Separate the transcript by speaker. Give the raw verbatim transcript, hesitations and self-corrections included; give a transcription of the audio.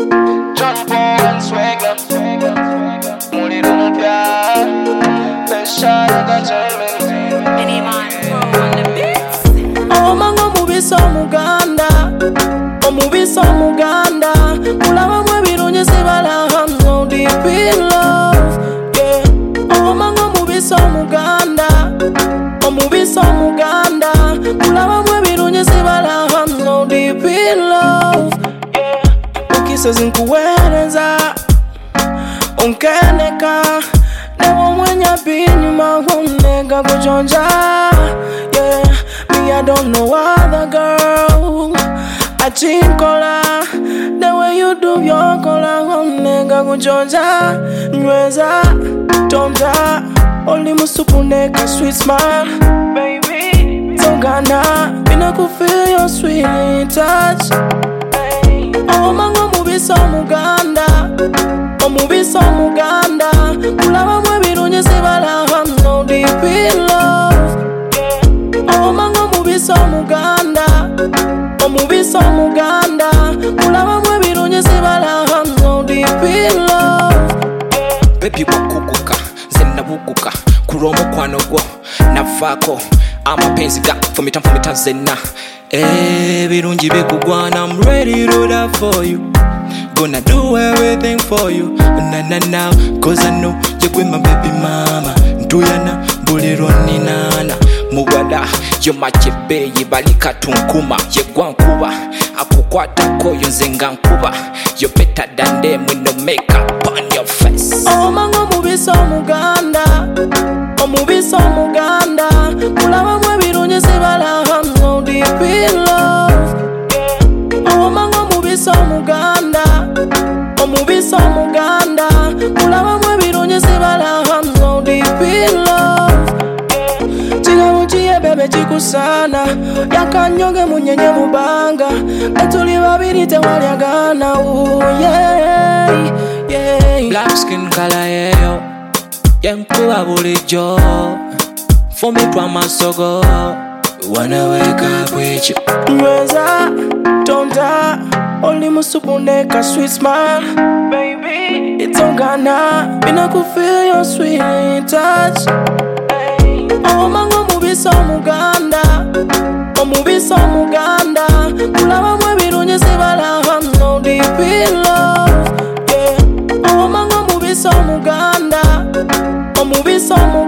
Speaker 1: John Paul and Swagger. Money don't die. Best shot I got German.
Speaker 2: Any man pro on the beats.
Speaker 3: Oh mango mubisa Muganda. Oh mubisa Muganda. Mulaba mwe birunye sibala hanzo deep in love. Yeah. Oh mango mubisa Muganda. Oh mubisa Muganda. Mulaba mwe birunye sibala hanzo deep in love. Yeah. Ukisa zinkuwereza. Unkeneka. Never mwenya binyuma hunega kujonja. Yeah, me I don't know other girl. I chinkola. The way you do your kola hunega kujonja. Nyweza, tonja. Only musupu neka sweet smile. Baby, tongana. Bina ku feel your sweet touch. Oh mango mubisa Muganda. Oh mubisa Muganda. Mulaba mwe birunye sibala hanzo deep in love. Oh mango mubisa Muganda. Oh mubisa Muganda. Mulaba mwe birunye sibala hanzo deep in love.
Speaker 4: Baby wakuguka, zenna buguka. Kuromo kwano gwo, navako. Amapenzi ga, fumita fumita zenna. Eh, birungi bikugwana, I'm ready to die for you. Gonna do everything for you. Na na na, cause I know you're with my baby mama. Ntuyana, buliro ni nana. Mugwada, yo machebe, yibalika tunkuma. Yegwa nkuba, akukwata koyo nzenga nkuba. You're better than them with no makeup on your face.
Speaker 3: Oh mango mubisa Muganda. Oh mubisa Muganda. Mulaba mwe birunye sibala hanzo deep in love. Oh mango mubisa Muganda. Oh mubisa Muganda. Mulaba mwe birunye sibala hanzo deep in love. Chiga muchiye bebe chikusana. Yakanyonge munyenye mubanga. Etuli babiri tewalyagana. Oh yeah, yeah.
Speaker 4: Black skin color yeyo. Yenkuba bulijo. For me to amasogo. Wanna wake up with you.
Speaker 3: Nyweza, tonda. Only musupu neka sweet smile. Baby, it's ongana. Bina ku feel your sweet touch. Oh mango mubisa Muganda. Oh mubisa Muganda. Mulaba mwe birunye sibala hanzo deep in love. Yeah. Oh mango mubisa Muganda. Oh mubisa Muganda.